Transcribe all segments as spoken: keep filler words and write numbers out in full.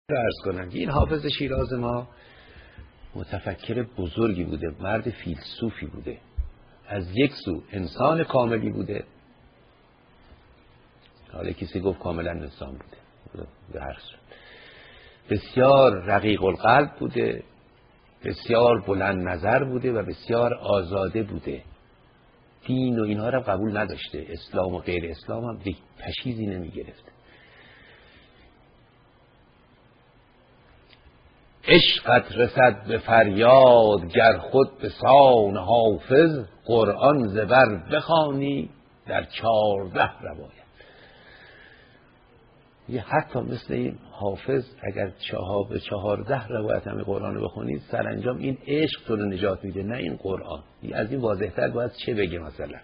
عرض کنم این حافظ شیراز ما متفکر بزرگی بوده، مرد فیلسوفی بوده، از یک سو انسان کاملی بوده، حالا کسی گفت کاملا انسان بوده به هر صورت، بسیار رقیق القلب بوده، بسیار بلند نظر بوده و بسیار آزاده بوده. دین و اینها را قبول نداشته، اسلام و غیر اسلام هم پشیزی نمی گرفته. عشقت رسد به فریاد گر خود به سان حافظ، قرآن زبر بخوانی در چارده روایت. یه حتی مثل این حافظ اگر چهار به چهارده روایت همه قرآن رو بخونید، سرانجام این عشق تو رو نجات میده، نه این قرآن. از این واضح‌تر باید چه بگه؟ مثلا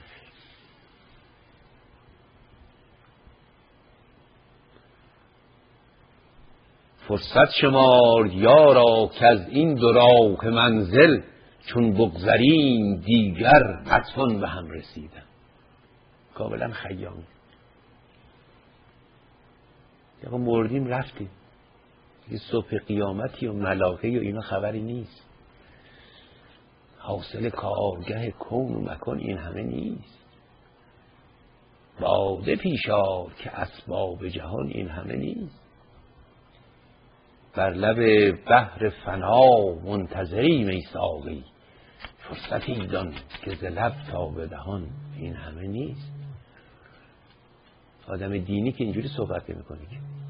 فرصت شمار یارا که از این دو راه منزل، چون بگذریم دیگر نتوان به هم رسیدن. کاملا خیامی. یا مردیم رفتیم، یه صبح قیامتی و ملائکه و اینا خبری نیست. حاصل کارگه کون و مکان این همه نیست. باده پیش آر که اسباب جهان این همه نیست. بر لب بحر فنا منتظریم ای ساقی، فرصتی دان که ز لب تا به دهان این همه نیست. آدم دینی که اینجوری صحبت نمی‌کنه.